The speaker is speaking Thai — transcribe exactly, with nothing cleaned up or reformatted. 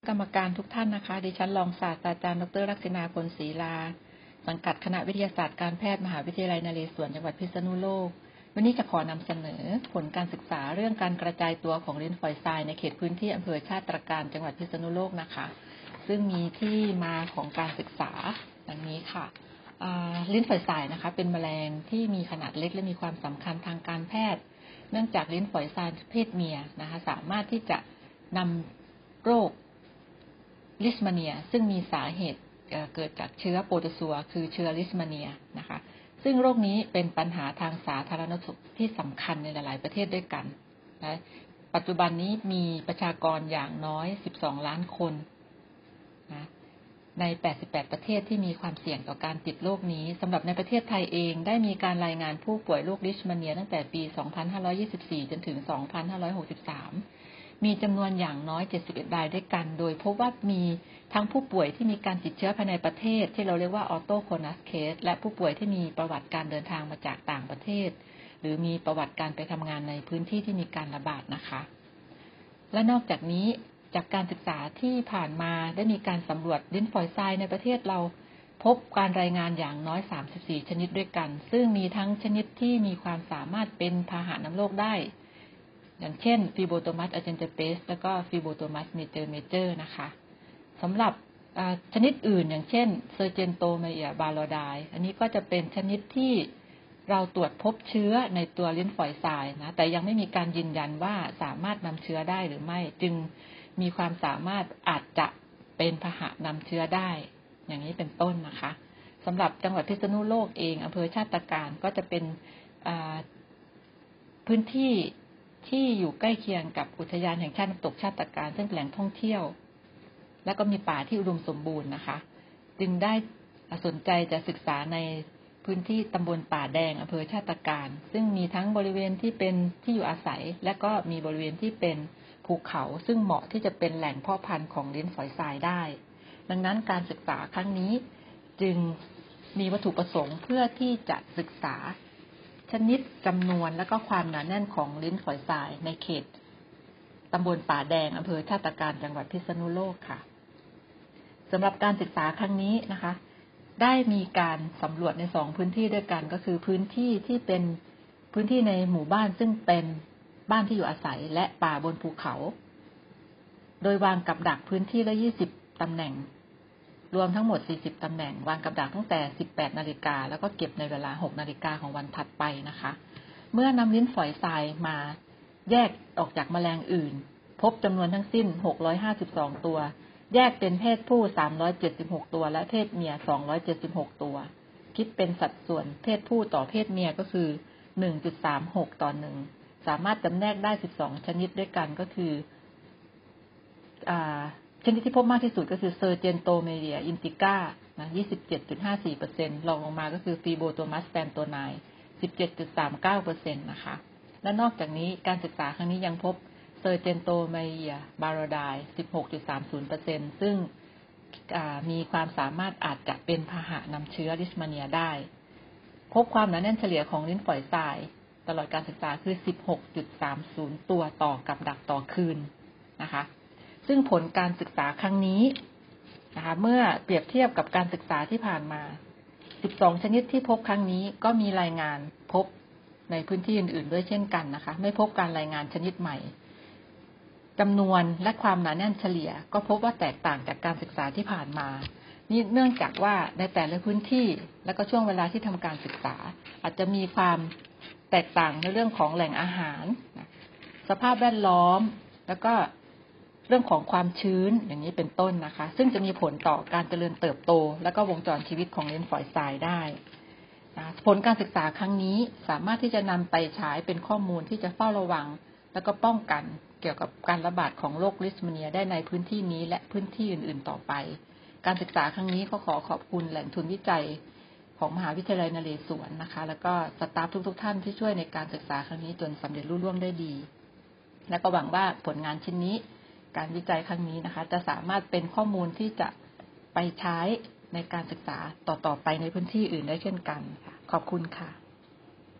กรรมการทุกท่านนะคะดิฉันรองศาสตราจารย์ดรลักษณาพลศรีลาสังกัดคณะวิทยาศาสตร์การแพทย์มหาวิทยาลัยนเรศวรจังหวัดพิษณุโลกวันนี้จะขอนำเสนอผลการศึกษาเรื่องการกระจายตัวของลิ้นฝอยทรายในเขตพื้นที่อำเภอชาติตรการจังหวัดพิษณุโลกนะคะซึ่งมีที่มาของการศึกษาดังนี้ค่ะลิ้นฝอยทรายนะคะเป็นแมลงที่มีขนาดเล็กและมีความสำคัญทางการแพทย์เนื่องจากลิ้นฝอยทรายเพศเมียนะคะสามารถที่จะนำโรคลิชมาเนียซึ่งมีสาเหตุเกิดจากเชื้อโปรโตซัวคือเชื้อลิชมาเนียนะคะซึ่งโรคนี้เป็นปัญหาทางสาธารณสุขที่สำคัญในหลายๆประเทศด้วยกันนะปัจจุบันนี้มีประชากรอย่างน้อยสิบสองล้านคนนะในแปดสิบแปดประเทศที่มีความเสี่ยงต่อการติดโรคนี้สำหรับในประเทศไทยเองได้มีการรายงานผู้ป่วยโรคลิชมาเนียตั้งแต่ปีสองพันห้าร้อยยี่สิบสี่จนถึงสองพันห้าร้อยหกสิบสามมีจำนวนอย่างน้อยเจ็ดสิบเอ็ดรายด้วยกันโดยพบว่ามีทั้งผู้ป่วยที่มีการติดเชื้อภายในประเทศที่เราเรียกว่าออโตโคนัสเคสและผู้ป่วยที่มีประวัติการเดินทางมาจากต่างประเทศหรือมีประวัติการไปทำงานในพื้นที่ที่มีการระบาดนะคะและนอกจากนี้จากการศึกษาที่ผ่านมาได้มีการสำรวจลิ้นฝอยทรายในประเทศเราพบการรายงานอย่างน้อยสามสิบสี่ชนิดด้วยกันซึ่งมีทั้งชนิดที่มีความสามารถเป็นพาหะนำโรคได้อย่างเช่นฟีโบโตมัสอะเจนเตเปสแล้วก็ฟีโบโตมัสเมเจอร์เมเจอร์นะคะสำหรับชนิดอื่นอย่างเช่นเซอร์เจนโตเมียบาโลไดอันนี้ก็จะเป็นชนิดที่เราตรวจพบเชื้อในตัวลิ้นฝอยทรายนะแต่ยังไม่มีการยืนยันว่าสามารถนำเชื้อได้หรือไม่จึงมีความสามารถอาจจะเป็นพาหะนำเชื้อได้อย่างนี้เป็นต้นนะคะสำหรับจังหวัดพิษณุโลกเองอำเภอชาติตรการก็จะเป็นพื้นที่ที่อยู่ใกล้เคียงกับอุทยานแห่งชาติน้ำตกชาติตรการซึ่งเป็นแหล่งท่องเที่ยวและก็มีป่าที่อุดมสมบูรณ์นะคะจึงได้สนใจจะศึกษาในพื้นที่ตำบลป่าแดงอำเภอชาติตรการซึ่งมีทั้งบริเวณที่เป็นที่อยู่อาศัยและก็มีบริเวณที่เป็นภูเขาซึ่งเหมาะที่จะเป็นแหล่งเพาะพันธุ์ของลิ้นฝอยทรายได้ดังนั้นการศึกษาครั้งนี้จึงมีวัตถุประสงค์เพื่อที่จะศึกษาชนิดจำนวนและก็ความหนาแน่นของลิ้นฝอยทรายในเขตตำบลป่าแดงอำเภอชาติตรการจังหวัดพิษณุโลกค่ะสำหรับการศึกษาครั้งนี้นะคะได้มีการสำรวจในสองพื้นที่ด้วยกันก็คือพื้นที่ที่เป็นพื้นที่ในหมู่บ้านซึ่งเป็นบ้านที่อยู่อาศัยและป่าบนภูเขาโดยวางกับดักพื้นที่ละยี่สิบตำแหน่งรวมทั้งหมดสี่สิบตำแหน่งวางกับดักตั้งแต่สิบแปดนาฬิกาแล้วก็เก็บในเวลาหกนาฬิกาของวันถัดไปนะคะเมื่อนำลิ้นฝอยทรายมาแยกออกจากแมลงอื่นพบจำนวนทั้งสิ้นหกร้อยห้าสิบสองตัวแยกเป็นเพศผู้สามร้อยเจ็ดสิบหกตัวและเพศเมียสองร้อยเจ็ดสิบหกตัวคิดเป็นสัดส่วนเพศผู้ต่อเพศเมียก็คือ หนึ่งจุดสามหก ต่อหนึ่งสามารถจำแนกได้สิบสองชนิดด้วยกันก็คืออ่าชนิดที่พบมากที่สุดก็คือเซอร์เจนโตเมเรียอินติก้านะ ยี่สิบเจ็ดจุดห้าสี่เปอร์เซ็นต์ รองลงมาก็คือฟีโบโตมัสแปนโตไน สิบเจ็ดจุดสามเก้าเปอร์เซ็นต์ นะคะและนอกจากนี้การศึกษาครั้งนี้ยังพบเซอร์เจนโตเมียบาโรได สิบหกจุดสามศูนย์เปอร์เซ็นต์ ซึ่งมีความสามารถอาจจะเป็นพาหะนำเชื้อลิชมาเนียได้พบความหนาแน่นเฉลี่ยของลิ้นฝอยทรายตลอดการศึกษาคือ สิบหกจุดสามศูนย์ ตัวต่อกับดักต่อคืนนะคะซึ่งผลการศึกษาครั้งนี้นะคะเมื่อเปรียบเทียบกับการศึกษาที่ผ่านมาสิบสองชนิดที่พบครั้งนี้ก็มีรายงานพบในพื้นที่อื่นๆด้วยเช่นกันนะคะไม่พบการรายงานชนิดใหม่จำนวนและความหนาแน่นเฉลี่ยก็พบว่าแตกต่างจากการศึกษาที่ผ่านมานี่เนื่องจากว่าในแต่ละพื้นที่และก็ช่วงเวลาที่ทำการศึกษาอาจจะมีความแตกต่างในเรื่องของแหล่งอาหารสภาพแวดล้อมแล้วก็เรื่องของความชื้นอย่างนี้เป็นต้นนะคะซึ่งจะมีผลต่อการเจริญเติบโตและก็วงจรชีวิตของลิ้นฝอยทรายได้ผลการศึกษาครั้งนี้สามารถที่จะนำไปใช้เป็นข้อมูลที่จะเฝ้าระวังและก็ป้องกันเกี่ยวกับการระบาดของโรคลิชมาเนียได้ในพื้นที่นี้และพื้นที่อื่นๆต่อไปการศึกษาครั้งนี้ก็ขอขอบคุณแหล่งทุนวิจัยของมหาวิทยาลัยนเรศวรนะคะแล้วก็สตาฟทุกๆท่านที่ช่วยในการศึกษาครั้งนี้จนสำเร็จรุ่ร่วงได้ดีและก็หวังว่าผลงานชิ้นนี้การวิจัยครั้งนี้นะคะจะสามารถเป็นข้อมูลที่จะไปใช้ในการศึกษาต่อๆไปในพื้นที่อื่นได้เช่นกันค่ะขอบคุณค่ะ